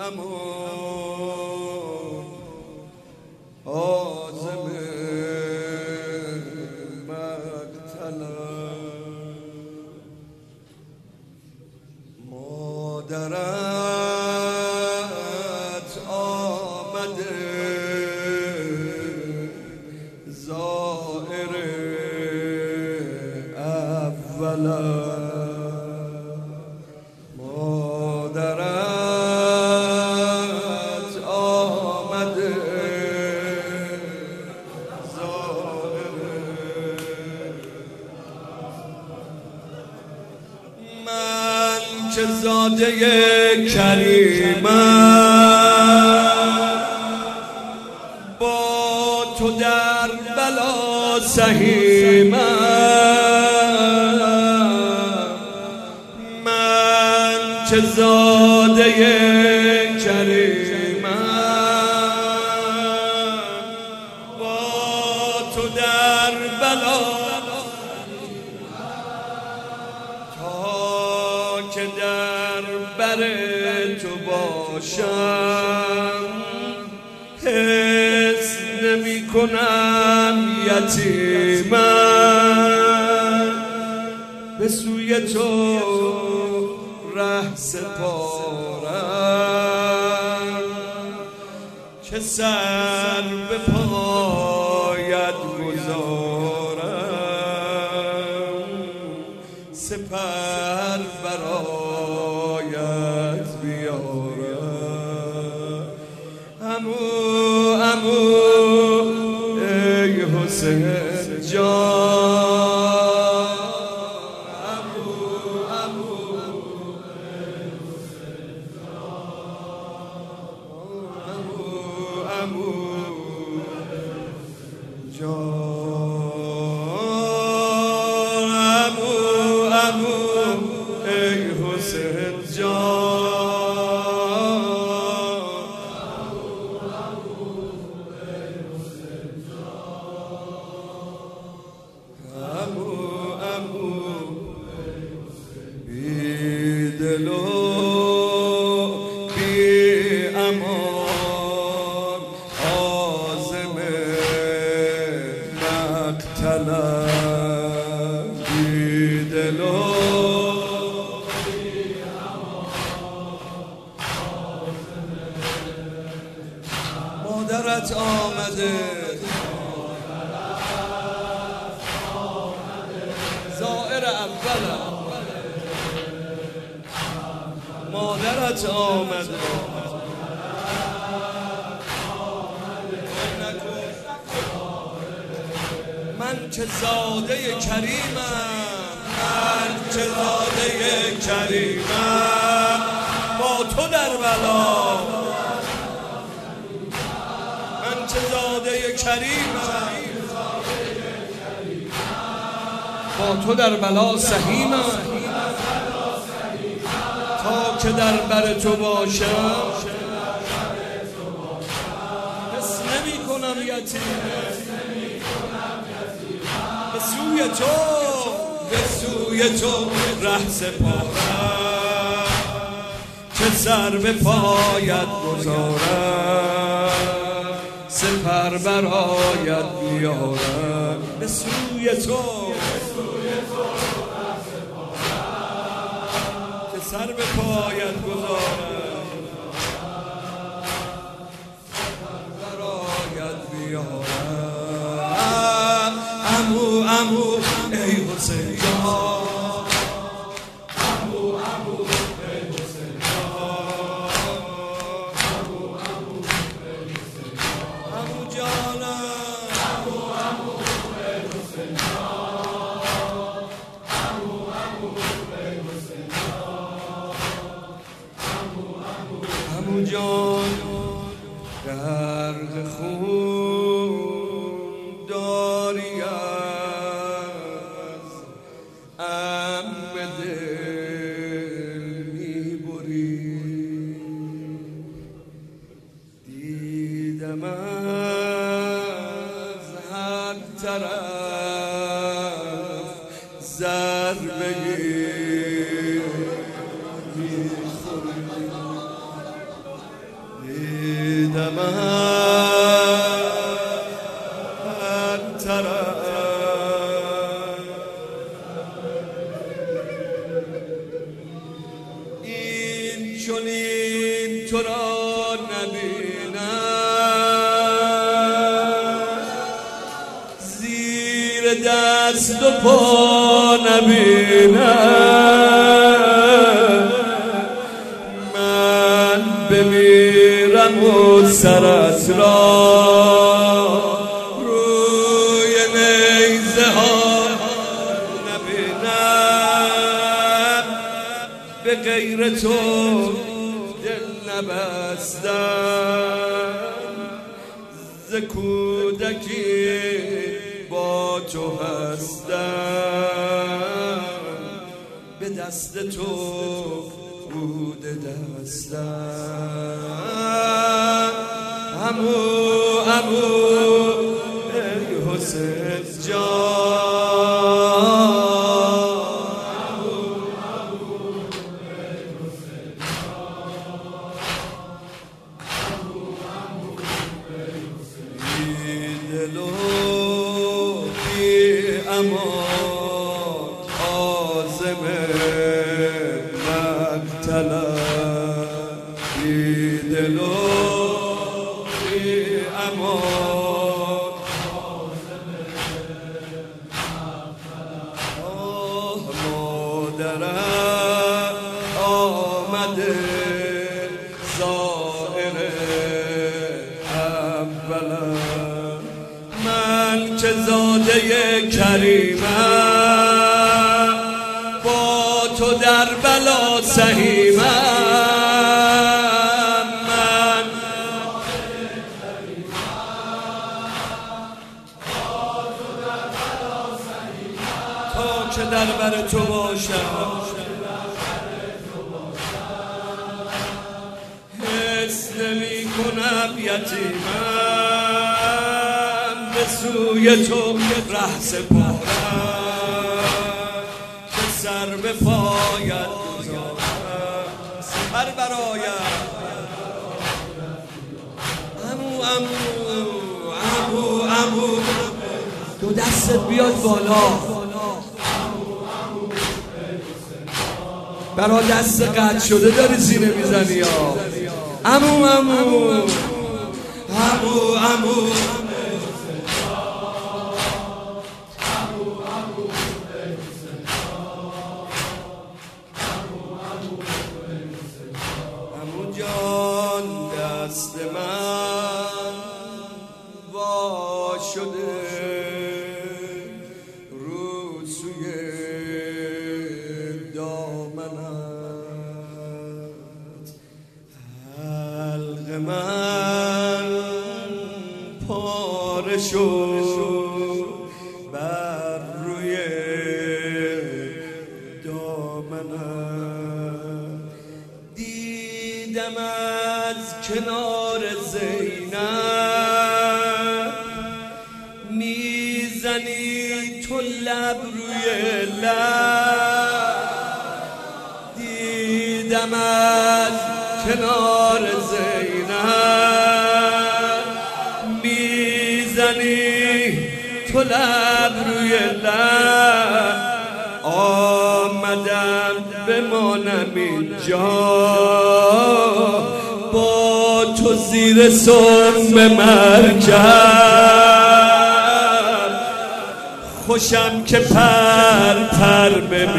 عازم مقتلم مادرت آمده زائر اولم که زاده کریمم با تو در بلا سهیمم من که زاده کریمم با تو در بلا که در بر تو باشم حس نمی کنم یتیمم به سوی تو ره سپارم که سر به پایت گذارم سپر برایت بیارم عمو ای حسین جان عمو ای حسین جان عمو ای حسین بی دل و بی امان عازم مقتلم بی دل و مادرت آمده زائر اولم مادرت آمده من که زاده کریمم من که زاده کریمم با تو در بلا من که زاده کریمم با تو در بلا سهیمم تا که در بر تو باشم حس نمی کنم یتیمم به سوی تو ره سپارم که سر به پایت گذارم سپر برایت بیارم به سوی تو که سر به پایت گذارم سپر برایت بیارم عمو ای حسین جان عمو ای حسین جان عمو جانم عمو ای حسین جان عمو ای حسین جان عمو جان غرق خون داری به دل میبری دیدم از هر طرف ضربه میخوری چنین تو را نبینم، زیر دست و پا نبینم، من بمیرم و سرت را روی نیزه ها نبینم، به غیر تو دل نبستم، ز کودکی با تو هستم، به دست تو بوده دستم. عمو عمو ای حسین جان، بی دل و بی امان عازم مقتلم، بی دل و بی امان آه مادرم آمده زائر اولم، من که زاده کریمم با تو در بلا سهیمم، من تا که در بر تو باشم، حس نمی کنم یتیمم، به سوی تو ره سپارم، که سر به پایت گذارم، سپر برایم. عمو عمو عمو عمو دو دستت بیاد بالا، برا دست قطع شده داری سینه میزنی یا عمو عمو عمو عمو عمو جان دست من وا شده رو سوی دامنت، حلق من پاره شد بر روی دامنت، دیدم از کنار زینب میزنی تو لب روی لب، دیدم از کنار زینب میزنی تو لب روی لب، آمدم بمانم اینجا با تو زیر سم مرکب، خوشم که پر پر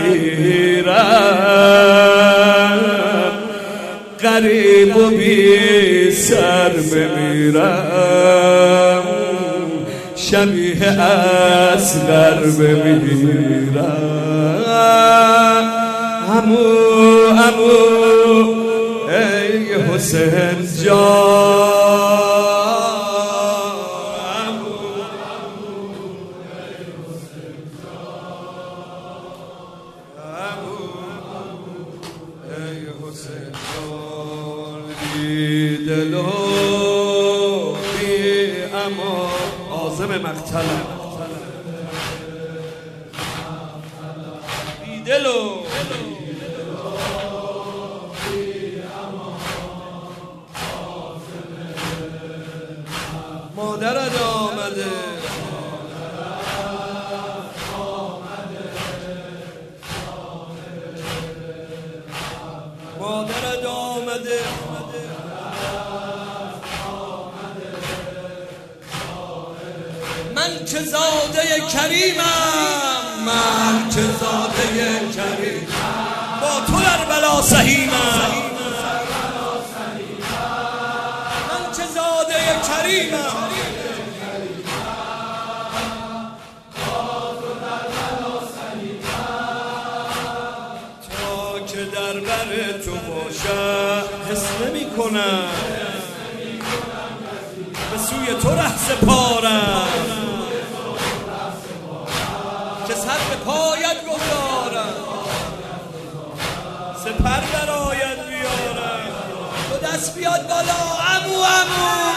بمیرم، غریب و بی سر بمیرم، شبیه اصغر بمیرم. عمو عمو ای حسین جان، ای حسین جان، بی دل و بی امان عازم مقتلم، بی دل و مادرت آمده، مادرت آمده آمده. من که زاده کریمم، من که زاده کریم، با تو در بلا سهیمم. من که زاده کریمم، تا که در بر تو باشم حس نمی کنم به سوی تو ره سپارم، که سر به پایت گذارم، سپر برایت بیارم. تو دست بیاد بالا عمو عمو.